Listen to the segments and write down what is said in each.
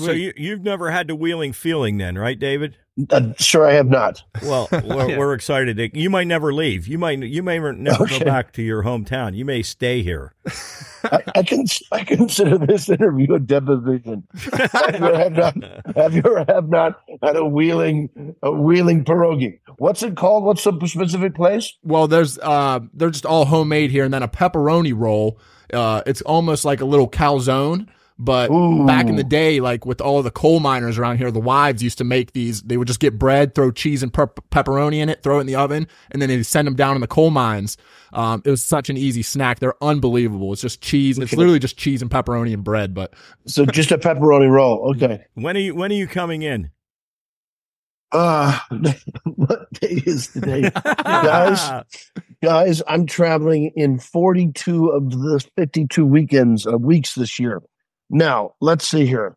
So you've never had the Wheeling feeling then, right, David? Sure, I have not. Well, we're excited. You might never leave. You may never go back to your hometown. You may stay here. I consider this interview a deposition. Have you ever had a Wheeling pierogi? What's it called? What's the specific place? Well, they're just all homemade here, and then a pepperoni roll. It's almost like a little calzone. But back in the day, like with all the coal miners around here, the wives used to make these. They would just get bread, throw cheese and pepperoni in it, throw it in the oven, and then they'd send them down in the coal mines. It was such an easy snack. They're unbelievable. It's just cheese. It's literally just cheese and pepperoni and bread. But so just a pepperoni roll. Okay. When are you coming in? What day is today? Guys, I'm traveling in 42 of the 52 weeks this year. Now, let's see here.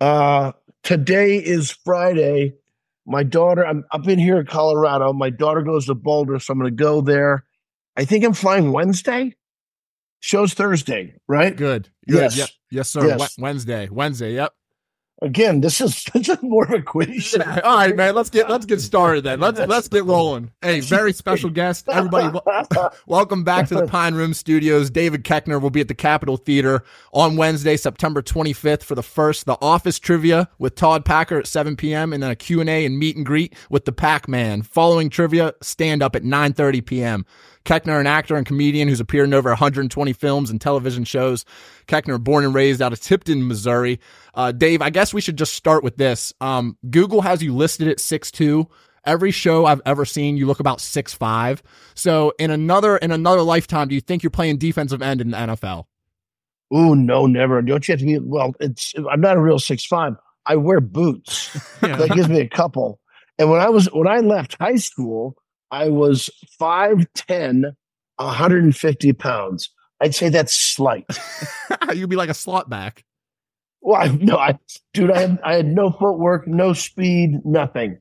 Today is Friday. My daughter, I'm up in here in Colorado. My daughter goes to Boulder, so I'm going to go there. I think I'm flying Wednesday. Show's Thursday, right? Good. Yes. Yep. Yes, sir. Yes. Wednesday. Yep. Again, this is more of a quiz. Yeah. All right, man. Let's get started then. Let's get rolling. Hey, very special guest, everybody. Welcome back to the Pine Room Studios. David Koechner will be at the Capitol Theater on Wednesday, September 25th for The Office trivia with Todd Packer at 7 p.m. and then a Q&A and meet and greet with the Pac-Man. Following trivia, stand up at 9:30 p.m. Koechner, an actor and comedian who's appeared in over 120 films and television shows. Koechner, born and raised out of Tipton, Missouri. Dave, I guess we should just start with this. Google has you listed at 6'2". Every show I've ever seen, you look about 6'5". So in another lifetime, do you think you're playing defensive end in the NFL? Oh, no, never. Don't you have to be? Well, I'm not a real 6'5". I wear boots. Yeah. That gives me a couple. And when I left high school, I was 5'10", 150 pounds. I'd say that's slight. You'd be like a slot back. Well, I had no footwork, no speed, nothing.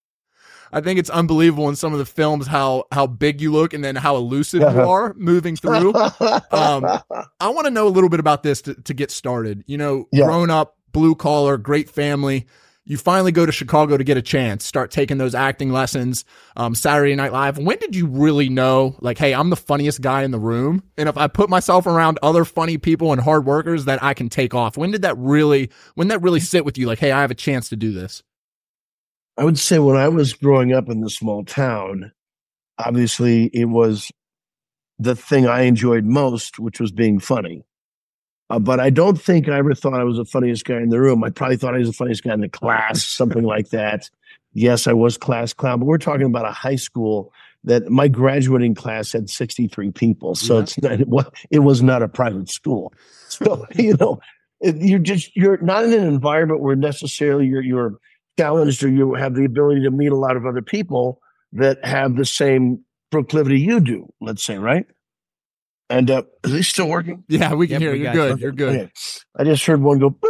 I think it's unbelievable in some of the films how big you look and then how elusive you are moving through. I want to know a little bit about this to get started. Grown up, blue collar, great family. You finally go to Chicago to get a chance, start taking those acting lessons, Saturday Night Live. When did you really know, like, hey, I'm the funniest guy in the room, and if I put myself around other funny people and hard workers, that I can take off? When that really sit with you, like, hey, I have a chance to do this? I would say when I was growing up in the small town, obviously it was the thing I enjoyed most, which was being funny. But I don't think I ever thought I was the funniest guy in the room. I probably thought I was the funniest guy in the class, something like that. Yes, I was class clown, but we're talking about a high school that my graduating class had 63 people. So it was not a private school. So, you're not in an environment where necessarily you're challenged or you have the ability to meet a lot of other people that have the same proclivity you do, let's say, right? And is he still working? Yeah, we can hear you. You're good. Okay. You're good. Okay. I just heard one go.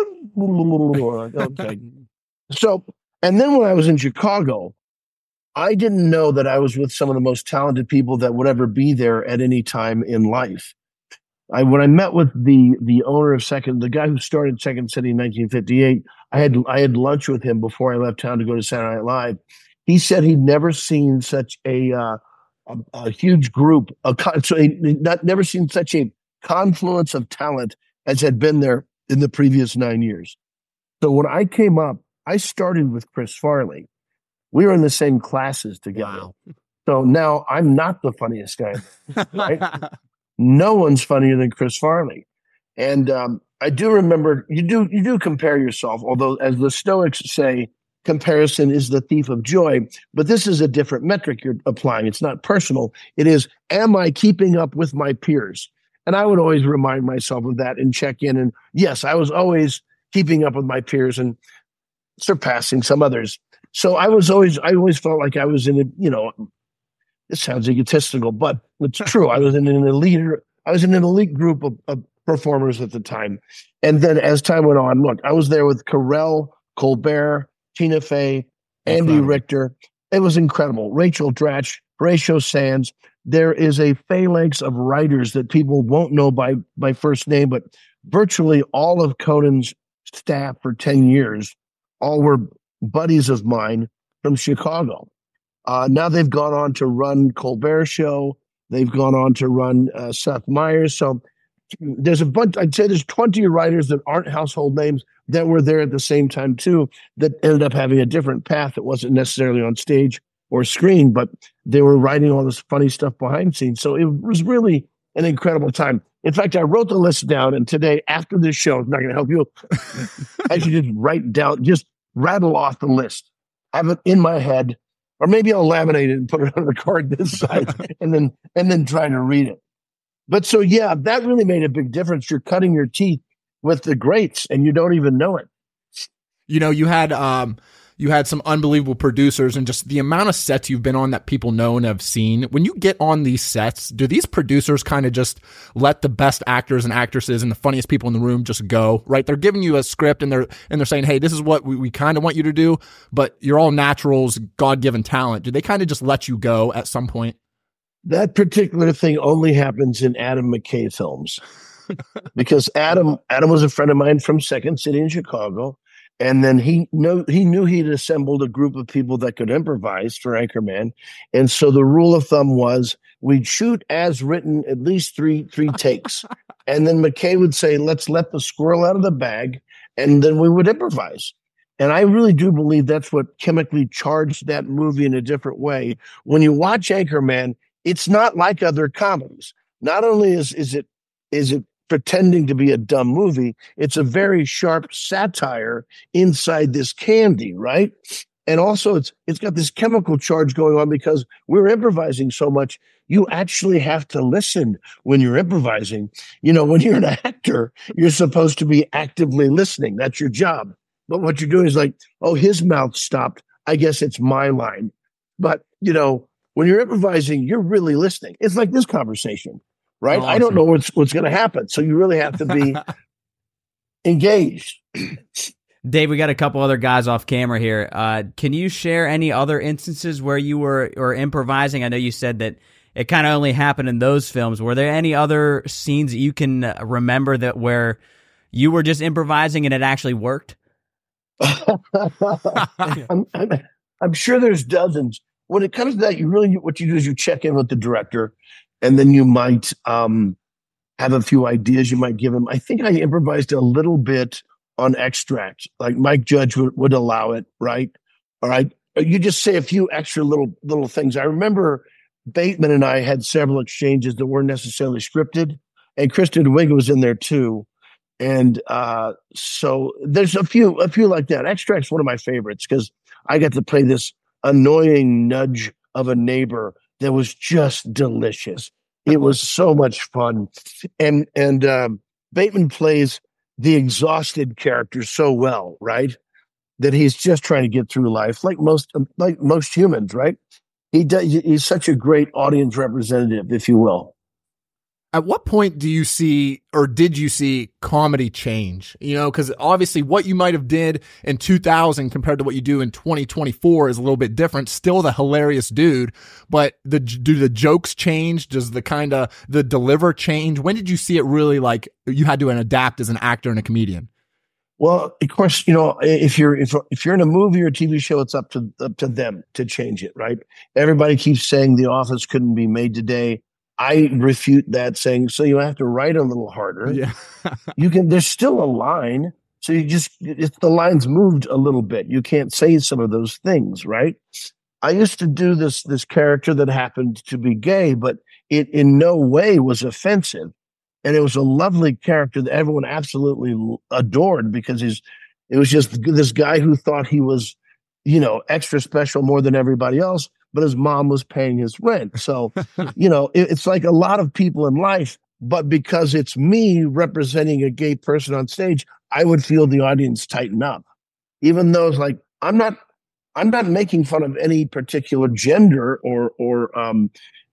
Okay. So, and then when I was in Chicago, I didn't know that I was with some of the most talented people that would ever be there at any time in life. When I met with the owner of the guy who started Second City in 1958, I had lunch with him before I left town to go to Saturday Night Live. He said he'd never seen such a huge group, never seen such a confluence of talent as had been there in the previous 9 years. So when I came up, I started with Chris Farley. We were in the same classes together. Wow. So now I'm not the funniest guy. Right? No one's funnier than Chris Farley. And I do remember you do compare yourself, although as the Stoics say, comparison is the thief of joy. But this is a different metric you're applying. It's not personal. It is, am I keeping up with my peers? And I would always remind myself of that and check in. And yes, I was always keeping up with my peers and surpassing some others. So I always felt like I was in it sounds egotistical, but it's true. I was in an elite group of performers at the time. And then as time went on, look, I was there with Carell, Colbert, Tina Fey, Andy Richter. It was incredible. Rachel Dratch, Horatio Sands. There is a phalanx of writers that people won't know by first name, but virtually all of Conan's staff for 10 years, all were buddies of mine from Chicago. Now they've gone on to run Colbert Show. They've gone on to run Seth Meyers. So there's a bunch, I'd say there's 20 writers that aren't household names that were there at the same time too, that ended up having a different path that wasn't necessarily on stage or screen, but they were writing all this funny stuff behind scenes. So it was really an incredible time. In fact, I wrote the list down, and today, after this show, it's not going to help you. I should just write down, just rattle off the list, have it in my head, or maybe I'll laminate it and put it on the card this side, and then try to read it. But so yeah, that really made a big difference. You're cutting your teeth with the greats, and you don't even know it. You know, you had some unbelievable producers, and just the amount of sets you've been on that people know and have seen. When you get on these sets, do these producers kind of just let the best actors and actresses and the funniest people in the room just go, right? They're giving you a script and they're saying, hey, this is what we kind of want you to do, but you're all naturals, God-given talent. Do they kind of just let you go at some point? That particular thing only happens in Adam McKay films, because Adam was a friend of mine from Second City in Chicago. And then he knew he'd assembled a group of people that could improvise for Anchorman. And so the rule of thumb was we'd shoot as written at least three takes. And then McKay would say, let's let the squirrel out of the bag. And then we would improvise. And I really do believe that's what chemically charged that movie in a different way. When you watch Anchorman, it's not like other comedies. Not only is it pretending to be a dumb movie, it's a very sharp satire inside this candy, right? And also it's got this chemical charge going on because we're improvising so much. You actually have to listen when you're improvising. You know, when you're an actor, you're supposed to be actively listening. That's your job. But what you're doing is like, oh, his mouth stopped. I guess it's my line. But, you know, when you're improvising, you're really listening. It's like this conversation. Right. Awesome. I don't know what's going to happen. So you really have to be engaged. Dave, we got a couple other guys off camera here. Can you share any other instances where you were improvising? I know you said that it kind of only happened in those films. Were there any other scenes that you can remember that where you were just improvising and it actually worked? I'm sure there's dozens. When it comes to that, what you do is you check in with the director. And then you might have a few ideas you might give him. I think I improvised a little bit on Extract, like Mike Judge would allow it, right? All right. You just say a few extra little things. I remember Bateman and I had several exchanges that weren't necessarily scripted, and Kristen Wiig was in there too. And so there's a few like that. Extract's one of my favorites because I got to play this annoying nudge of a neighbor that was just delicious. It was so much fun. And Bateman plays the exhausted character so well, right? That he's just trying to get through life like most humans, right? He's such a great audience representative, if you will. At what point do you see, or did you see, comedy change? You know, because obviously what you might have did in 2000 compared to what you do in 2024 is a little bit different. Still the hilarious dude, but do the jokes change? Does the deliver change? When did you see it really like you had to adapt as an actor and a comedian? Well, of course, you know, if you're in a movie or a TV show, it's up to them to change it, right? Everybody keeps saying The Office couldn't be made today. I refute that, saying, so you have to write a little harder. Yeah. There's still a line. So the line's moved a little bit. You can't say some of those things, right? I used to do this character that happened to be gay, but it in no way was offensive. And it was a lovely character that everyone absolutely adored because it was just this guy who thought he was, you know, extra special more than everybody else, but his mom was paying his rent. So, you know, it's like a lot of people in life, but because it's me representing a gay person on stage, I would feel the audience tighten up, even though it's like, I'm not making fun of any particular gender or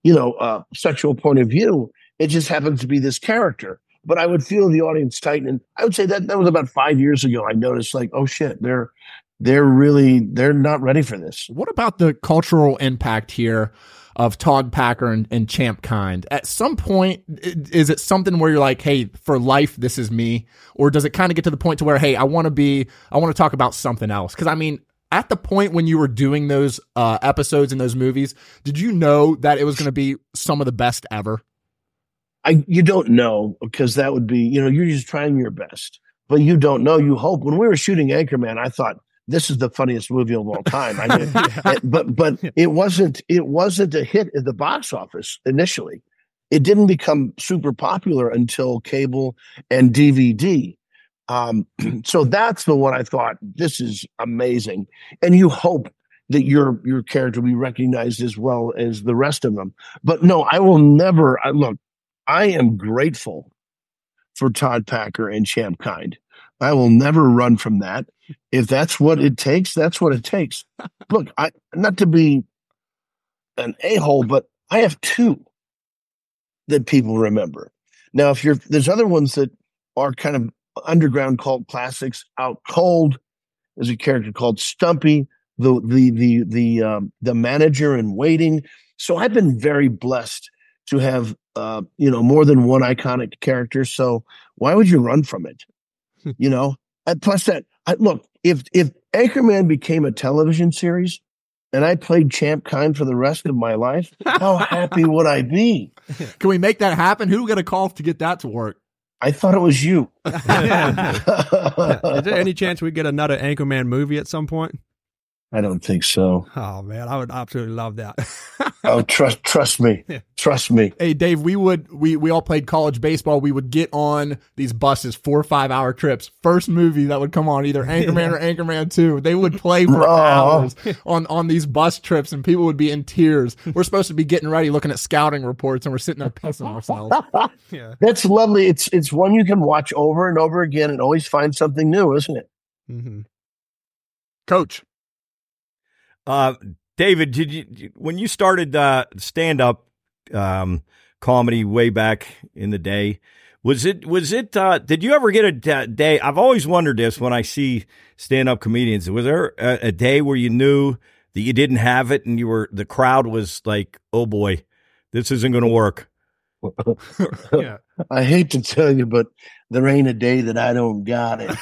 sexual point of view. It just happens to be this character, but I would feel the audience tighten. And I would say that was about 5 years ago. I noticed like, oh shit, they're not ready for this. What about the cultural impact here of Todd Packer and Champ Kind? At some point, is it something where you're like, hey, for life, this is me? Or does it kind of get to the point to where, hey, I want to talk about something else? Because I mean, at the point when you were doing those episodes in those movies, did you know that it was going to be some of the best ever? You don't know, because that would be, you're just trying your best, but you don't know. You hope. When we were shooting Anchorman, I thought, this is the funniest movie of all time. I mean, but it wasn't a hit at the box office initially. It didn't become super popular until cable and DVD. So that's the one I thought, this is amazing. And you hope that your character will be recognized as well as the rest of them. But no, I will never. Look, I am grateful for Todd Packer and Champ Kind. I will never run from that. If that's what it takes, that's what it takes. Look, not to be an a-hole, but I have two that people remember. Now, there's other ones that are kind of underground cult classics. Out Cold is a character called Stumpy, the manager in Waiting. So I've been very blessed to have more than one iconic character. So why would you run from it? And plus that, look, if Anchorman became a television series and I played Champ Kind for the rest of my life, how happy would I be? Can we make that happen? Who got a call to get that to work? I thought it was you. Is there any chance we get another Anchorman movie at some point? I don't think so. Oh man, I would absolutely love that. Oh, trust me. Trust me. Hey, Dave, we all played college baseball. We would get on these buses, 4 or 5 hour trips. First movie that would come on, either Anchorman or Anchorman 2. They would play for hours on these bus trips, and people would be in tears. We're supposed to be getting ready, looking at scouting reports, and we're sitting there pissing ourselves. Yeah. That's lovely. It's one you can watch over and over again and always find something new, isn't it? Mm-hmm. Coach. David, when you started stand-up comedy way back in the day, was it? Did you ever get a day? I've always wondered this when I see stand-up comedians. Was there a day where you knew that you didn't have it, and the crowd was like, "Oh boy, this isn't going to work"? Yeah. I hate to tell you, but there ain't a day that I don't got it.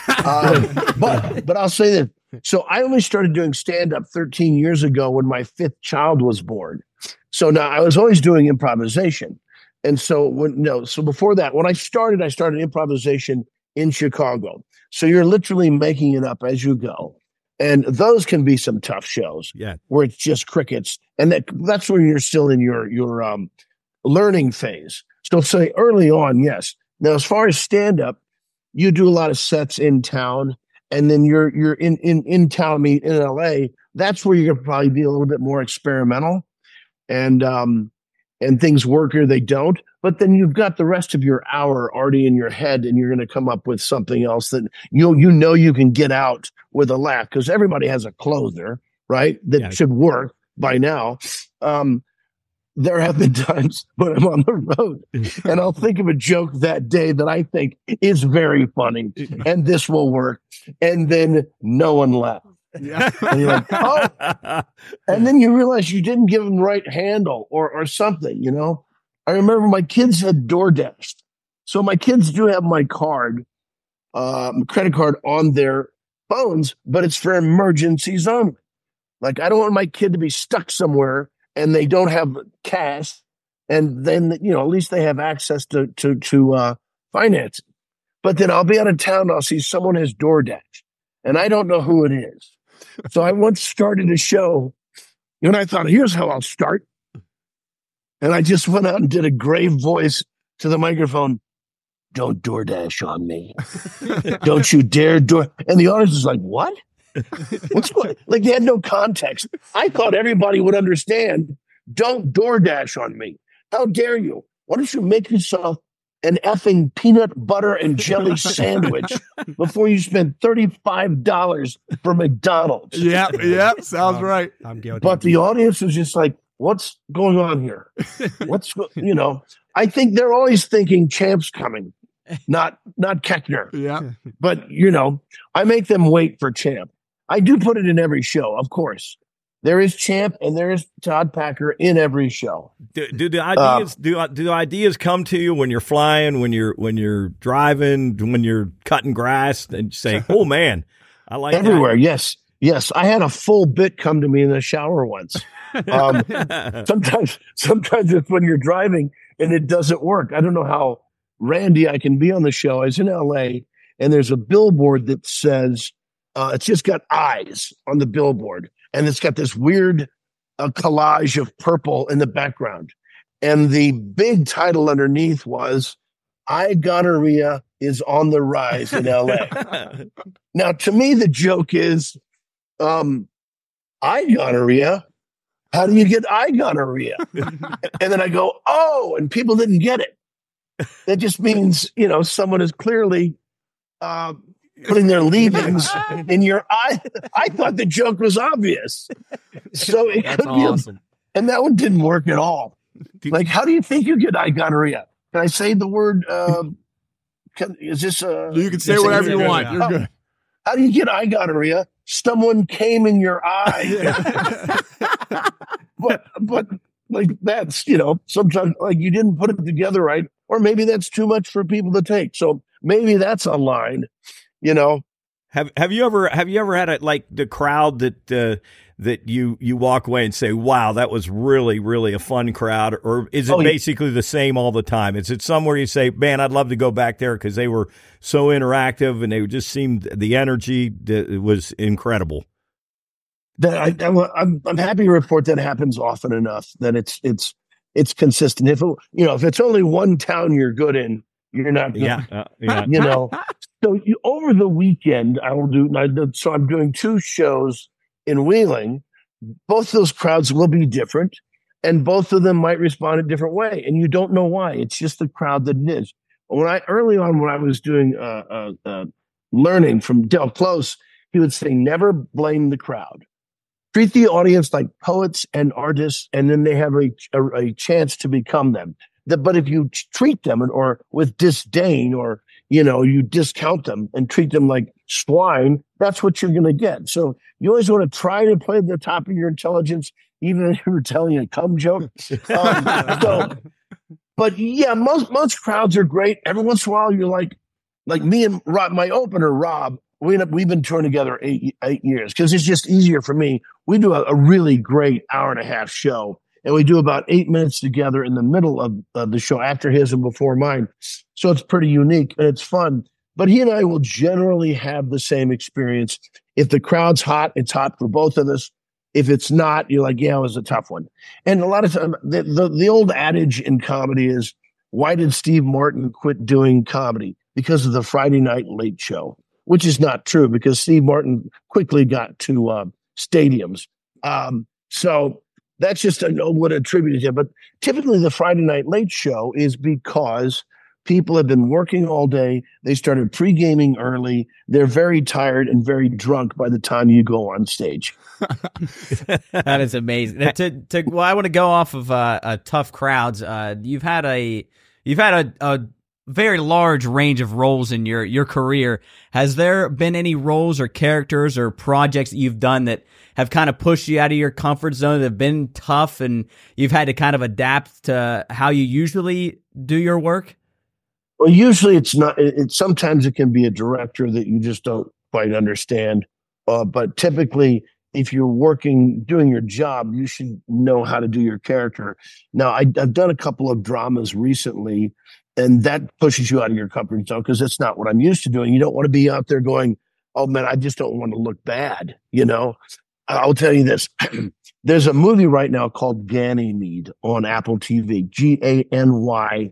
But I'll say that. So I only started doing stand-up 13 years ago when my 5th child was born. So now I was always doing improvisation. And so before that, when I started improvisation in Chicago. So you're literally making it up as you go. And those can be some tough shows where it's just crickets. And that's when you're still in your learning phase. So say early on, yes. Now, as far as stand-up, you do a lot of sets in town. And then you're in town, in LA. That's where you're gonna probably be a little bit more experimental, and things work or they don't. But then you've got the rest of your hour already in your head, and you're gonna come up with something else that you can get out with a laugh, because everybody has a closer, right? That should work by now. There have been times when I'm on the road and I'll think of a joke that day that I think is very funny and this will work. And then no one laughs. Yeah. And you're like, oh. And then you realize you didn't give them the right handle or something, I remember my kids had DoorDash. So my kids do have my credit card on their phones, but it's for emergencies only. Like, I don't want my kid to be stuck somewhere and they don't have cash, and then at least they have access to financing. But then I'll be out of town and I'll see someone has DoorDash, and I don't know who it is. So I once started a show, and I thought, here's how I'll start. And I just went out and did a grave voice to the microphone. Don't DoorDash on me. Don't you dare door. And the audience was like, what? What's going? Like, they had no context. I thought everybody would understand. Don't DoorDash on me. How dare you? Why don't you make yourself an effing peanut butter and jelly sandwich before you spend $35 for McDonald's? Yeah, sounds right. I'm guilty. But the audience was just like, what's going on here? I think they're always thinking Champ's coming, not Keckner. Yeah. But I make them wait for Champ. I do put it in every show, of course. There is Champ and there is Todd Packer in every show. Do the ideas do the ideas come to you when you're flying, when you're driving, when you're cutting grass, and say, "Oh man, I like everywhere." that. Yes. I had a full bit come to me in the shower once. Sometimes it's when you're driving and it doesn't work. I don't know how randy I can be on the show. I was in LA and there's a billboard that says it's just got eyes on the billboard. And it's got this weird collage of purple in the background. And the big title underneath was, "Eye gonorrhea is on the rise in LA." Now, to me, the joke is, eye gonorrhea? How do you get eye gonorrhea? And then I go, oh, and people didn't get it. That just means, someone is clearly putting their leavings in your eye. I thought the joke was obvious. So it That's could be awesome. and that one didn't work at all. Like, how do you think you get eye gonorrhea? Can I say the word? Is this You can say whatever you want. You're good. How do you get eye gonorrhea? Someone came in your eye. but like that's, sometimes like you didn't put it together right, or maybe that's too much for people to take. So maybe that's a line. Have you ever had the crowd that you walk away and say, wow, that was really, really a fun crowd? Or is it basically the same all the time? Is it somewhere you say, man, I'd love to go back there because they were so interactive and they just seemed, the energy was incredible? I'm happy to report that happens often enough that it's consistent. If it's only one town you're good in, you're not good. Yeah. So over the weekend, so I'm doing 2 shows in Wheeling. Both those crowds will be different, and both of them might respond a different way, and you don't know why. It's just the crowd that it is. Early on when I was doing learning from Del Close, he would say, never blame the crowd. Treat the audience like poets and artists, and then they have a chance to become them. But if you treat them or with disdain, or you discount them and treat them like swine, that's what you're going to get. So you always want to try to play at the top of your intelligence, even if you're telling a cum joke. But yeah, most crowds are great. Every once in a while, you're like me and Rob, my opener, Rob. We've been touring together 8 years because it's just easier for me. We do a really great hour-and-a-half show, and we do about 8 minutes together in the middle of the show, after his and before mine. So it's pretty unique and it's fun. But he and I will generally have the same experience. If the crowd's hot, it's hot for both of us. If it's not, you're like, yeah, it was a tough one. And a lot of times, the old adage in comedy is, why did Steve Martin quit doing comedy? Because of the Friday Night Late Show, which is not true, because Steve Martin quickly got to stadiums. So that's just what attributed to him. But typically the Friday Night Late Show is because people have been working all day. They started pre-gaming early. They're very tired and very drunk by the time you go on stage. That is amazing. Well, I want to go off of tough crowds. You've had a very large range of roles in your career. Has there been any roles or characters or projects that you've done that have kind of pushed you out of your comfort zone, that have been tough, and you've had to kind of adapt to how you usually do your work? Well, usually it's not. Sometimes it can be a director that you just don't quite understand. But typically, if you're doing your job, you should know how to do your character. Now, I've done a couple of dramas recently, and that pushes you out of your comfort zone because it's not what I'm used to doing. You don't want to be out there going, oh, man, I just don't want to look bad. I'll tell you this. There's a movie right now called Ganymede on Apple TV, Ganymede.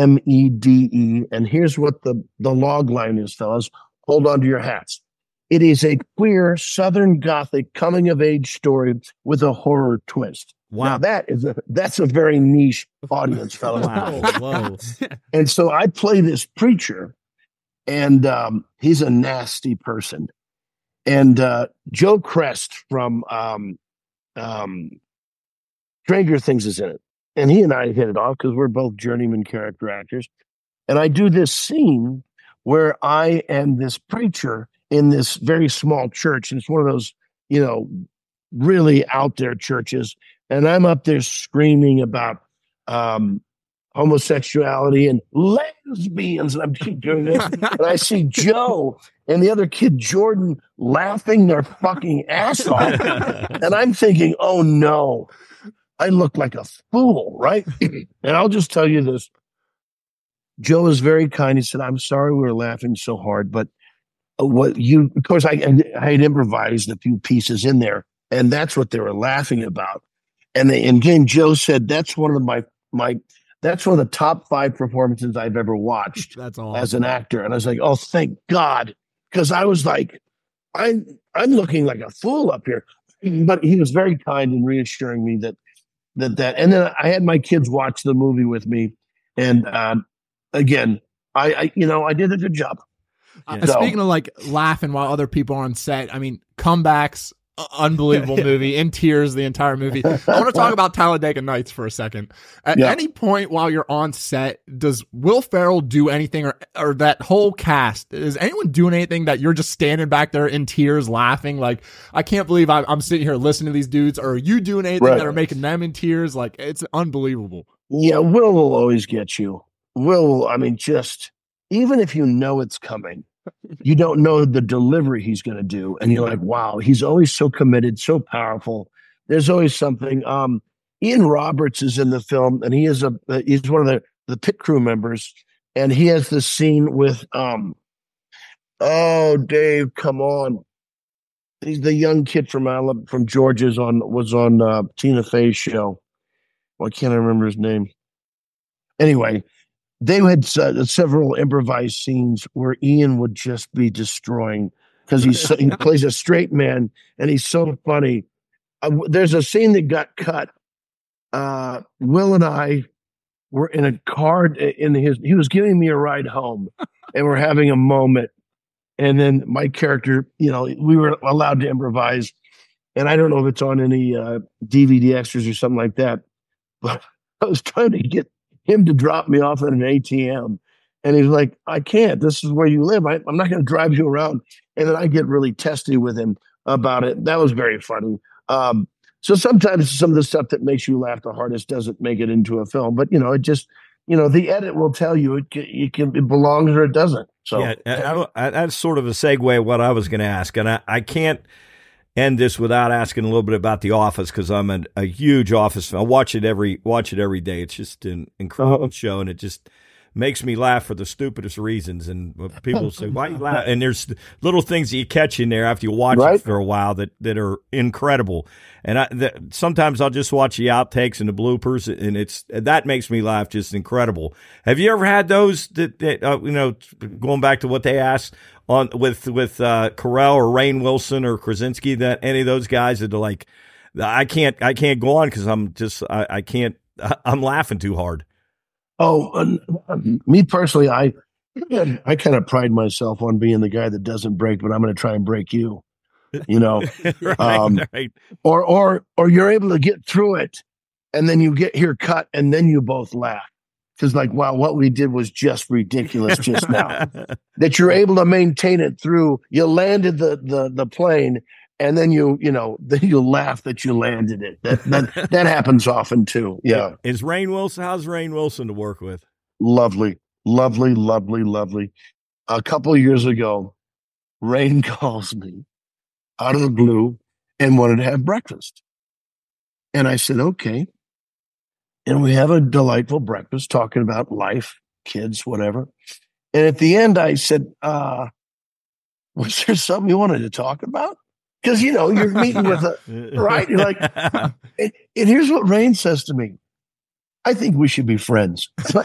And here's what the log line is, fellas. Hold on to your hats. It is a queer Southern Gothic coming-of-age story with a horror twist. Wow. Now, that's a very niche audience, fellas. Wow. Whoa. And so I play this preacher, and he's a nasty person. And Joe Crest from Stranger Things is in it. And he and I hit it off because we're both journeyman character actors. And I do this scene where I am this preacher, in this very small church. And it's one of those, really out there churches. And I'm up there screaming about homosexuality and lesbians. And I'm doing this. And I see Joe and the other kid, Jordan, laughing their fucking ass off. And I'm thinking, oh no, I look like a fool, right? And I'll just tell you this. Joe is very kind. He said, I'm sorry we were laughing so hard, but of course, I had improvised a few pieces in there, and that's what they were laughing about. And then Joe said, that's one of that's one of the top 5 performances I've ever watched. That's awesome. As an actor. And I was like, oh, thank God. Because I was like, I'm looking like a fool up here. But he was very kind in reassuring me that. And then I had my kids watch the movie with me. And again, I did a good job. Speaking of like laughing while other people are on set, I mean, comebacks, unbelievable movie, in tears the entire movie. I want to talk about Talladega Nights for a second. At any point while you're on set, does Will Ferrell do anything, or that whole cast, is anyone doing anything that you're just standing back there in tears laughing? Like, I can't believe I'm sitting here listening to these dudes. Or are you doing anything that are making them in tears? Like, it's unbelievable. Yeah, Will will always get you. Will, I mean, just even if you know it's coming, you don't know the delivery he's going to do. And you're like, wow, he's always so committed, so powerful. There's always something. Ian Roberts is in the film, and he's one of the pit crew members. And he has this scene with, Dave, come on. He's the young kid from Georgia was on Tina Fey's show. Why can't I remember his name? Anyway, they had several improvised scenes where Ian would just be destroying because he plays a straight man and he's so funny. There's a scene that got cut. Will and I were in a car he was giving me a ride home and we're having a moment. And then my character, we were allowed to improvise. And I don't know if it's on any DVD extras or something like that, but I was trying to get him to drop me off at an ATM. And he's like, I can't. This is where you live. I'm not going to drive you around. And then I get really testy with him about it. That was very funny. So sometimes some of the stuff that makes you laugh the hardest doesn't make it into a film. But, it just, the edit will tell you it belongs or it doesn't. So yeah, that's sort of a segue of what I was going to ask. And I can't end this without asking a little bit about The Office, because I'm a huge Office fan. I watch it every day. It's just an incredible show, and it just makes me laugh for the stupidest reasons. And people say, "Why you laugh?" And there's little things that you catch in there after you watch it for a while that are incredible. And sometimes I'll just watch the outtakes and the bloopers, and that makes me laugh just incredible. Have you ever had those that going back to what they asked on with Carell or Rainn Wilson or Krasinski, that any of those guys that are like, I can't go on because I'm laughing too hard. Oh, me personally, I kind of pride myself on being the guy that doesn't break, but I'm going to try and break you. Right. Or you're able to get through it, and then you get here cut, and then you both laugh because, like, wow, what we did was just ridiculous just now. That you're able to maintain it through. You landed the plane, and then you laugh that you landed it. That happens often too. Yeah. How's Rainn Wilson to work with? Lovely. A couple of years ago, Rainn calls me out of the blue and wanted to have breakfast. And I said, okay. And we have a delightful breakfast talking about life, kids, whatever. And at the end, I said, was there something you wanted to talk about? Because, you're meeting with right? You're like, and here's what Rainn says to me. I think we should be friends.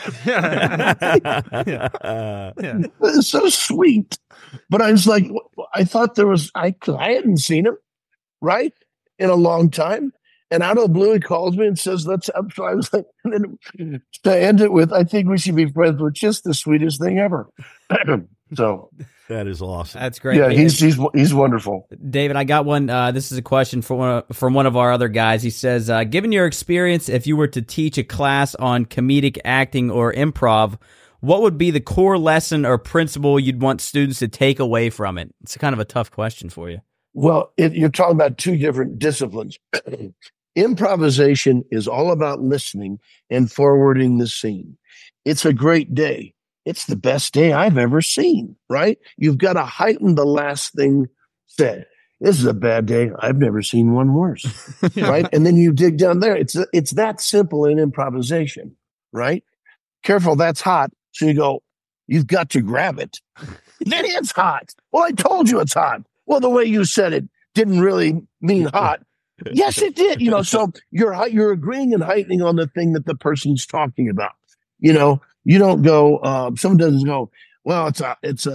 It's so sweet. But I was like, I thought I hadn't seen him, right, in a long time. And out of the blue, he calls me and says, let's up. So I was like, and then to end it with, I think we should be friends, which is the sweetest thing ever. So that is awesome. That's great. Yeah, he's wonderful. David, I got one. This is a question from one of our other guys. He says, given your experience, if you were to teach a class on comedic acting or improv, what would be the core lesson or principle you'd want students to take away from it? It's kind of a tough question for you. Well, you're talking about two different disciplines. Improvisation is all about listening and forwarding the scene. It's a great day. It's the best day I've ever seen, right? You've got to heighten the last thing said. This is a bad day. I've never seen one worse, right? And then you dig down there. It's that simple in improvisation, right? Careful, that's hot. So you go, you've got to grab it. Then it's hot. Well, I told you it's hot. Well, the way you said it didn't really mean hot. Yes, it did. So you're agreeing and heightening on the thing that the person's talking about. You don't go. Someone doesn't go. Well, it's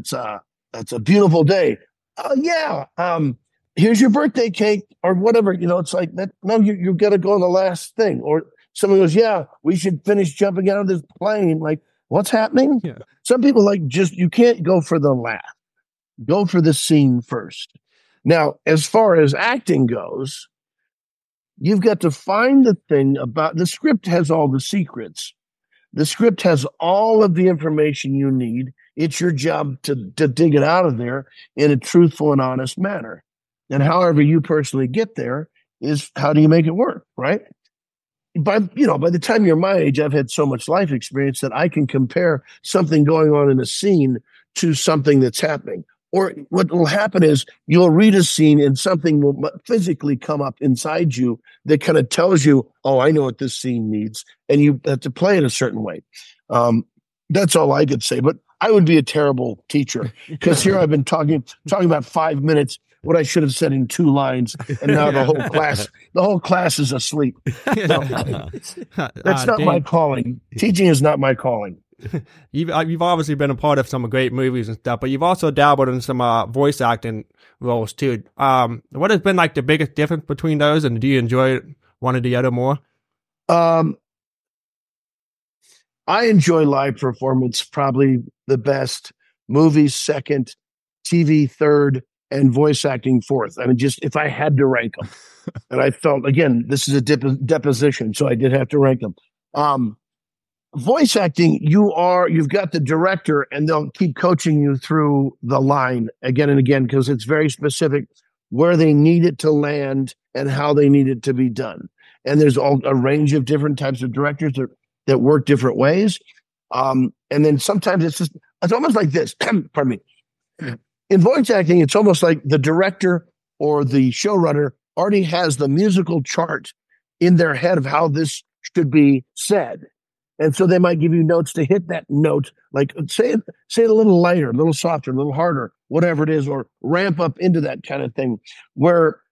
a beautiful day. Yeah. Here's your birthday cake or whatever. It's like that. No, you got to go on the last thing. Or someone goes, yeah, we should finish jumping out of this plane. Like, what's happening? Yeah. Some people you can't go for the laugh. Go for the scene first. Now, as far as acting goes, you've got to find the thing about the script has all the secrets. The script has all of the information you need. It's your job to dig it out of there in a truthful and honest manner. And however you personally get there is how do you make it work, right? By the time you're my age, I've had so much life experience that I can compare something going on in a scene to something that's happening. Or what will happen is you'll read a scene and something will physically come up inside you that kind of tells you, oh, I know what this scene needs. And you have to play it a certain way. That's all I could say. But I would be a terrible teacher because here I've been talking about 5 minutes, what I should have said in 2 lines. And now the whole class is asleep. That's not my calling. Teaching is not my calling. You've obviously been a part of some great movies and stuff, but you've also dabbled in some voice acting roles too. What has been like the biggest difference between those, and do you enjoy one or the other more? I enjoy live performance probably the best, movies second, TV third, and voice acting fourth. I mean, just if I had to rank them, and I felt again, this is a deposition, so I did have to rank them. Voice acting, you've got the director and they'll keep coaching you through the line again and again because it's very specific where they need it to land and how they need it to be done. And there's a range of different types of directors that work different ways. And then sometimes it's almost like this. Pardon me. In voice acting, it's almost like the director or the showrunner already has the musical chart in their head of how this should be said. And so they might give you notes to hit that note, like say it a little lighter, a little softer, a little harder, whatever it is, or ramp up into that kind of thing where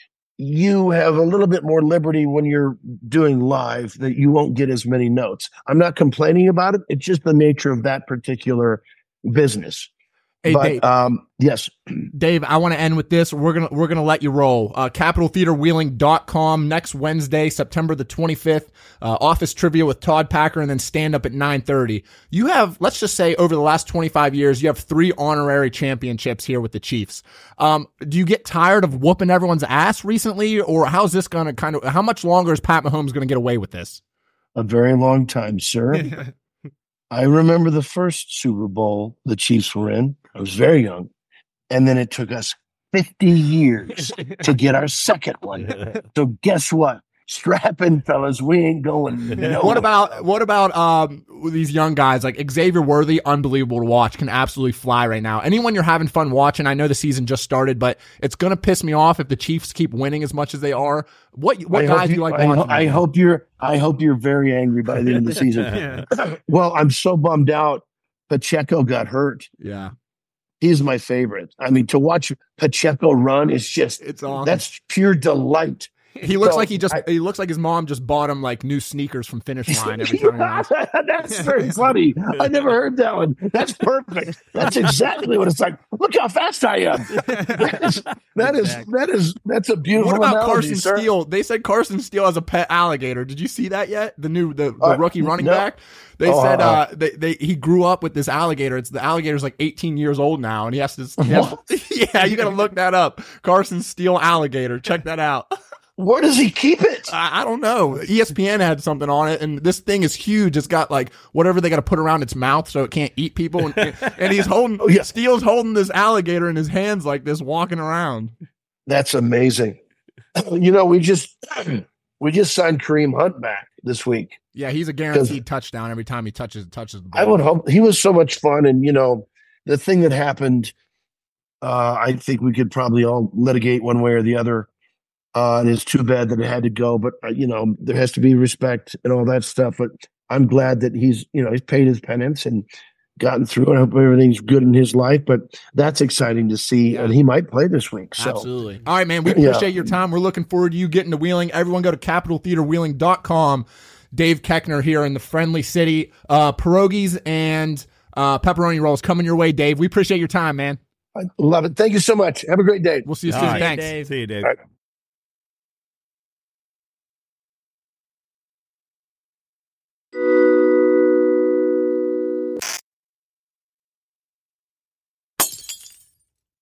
you have a little bit more liberty when you're doing live that you won't get as many notes. I'm not complaining about it. It's just the nature of that particular business. Hey, but, Dave. Yes. Dave, I want to end with this. We're gonna let you roll. CapitolTheaterWheeling.com next Wednesday, September the 25th. Office trivia with Todd Packer, and then stand up at 9:30. You have, let's just say, over the last 25 years, you have 3 honorary championships here with the Chiefs. Do you get tired of whooping everyone's ass recently, or how's this gonna how much longer is Pat Mahomes gonna get away with this? A very long time, sir. I remember the first Super Bowl the Chiefs were in. I was very young. And then it took us 50 years to get our second one. So guess what? Strap in, fellas. We ain't going nowhere. What about these young guys like Xavier Worthy? Unbelievable to watch. Can absolutely fly right now. Anyone you're having fun watching? I know the season just started, but it's gonna piss me off if the Chiefs keep winning as much as they are. What guys do you like watching? I hope you're very angry by the end of the season. Well, I'm so bummed out. Pacheco got hurt. Yeah. He's my favorite. I mean, to watch Pacheco run is it's awesome. That's pure delight. He looks like he looks like his mom just bought him like new sneakers from Finish Line every time. That's very funny. I never heard that one. That's perfect. That's exactly what it's like. Look how fast I am. That's a beautiful. What about analogy, Carson sir. Steele? They said Carson Steele has a pet alligator. Did you see that yet? The rookie running back. They said he grew up with this alligator. The alligator's like 18 years old now, and he has to. Yeah, you got to look that up. Carson Steele alligator. Check that out. Where does he keep it? I don't know. ESPN had something on it, and this thing is huge. It's got like whatever they got to put around its mouth so it can't eat people. And he's holding, Steele's holding this alligator in his hands like this, walking around. That's amazing. You know, we just signed Kareem Hunt back this week. Yeah, he's a guaranteed touchdown every time he touches the ball. I would hope. He was so much fun, and you know, the thing that happened, I think we could probably all litigate one way or the other. And it's too bad that it had to go, but you know, there has to be respect and all that stuff. But I'm glad that he's paid his penance and gotten through. I hope everything's good in his life, but that's exciting to see. And he might play this week. So. Absolutely. All right, man. We appreciate your time. We're looking forward to you getting to Wheeling. Everyone go to CapitolTheaterWheeling.com. Dave Koechner here in the friendly city. Pierogies and pepperoni rolls coming your way, Dave. We appreciate your time, man. I love it. Thank you so much. Have a great day. We'll see you soon. Right. Thanks. Dave. See you, Dave. All right.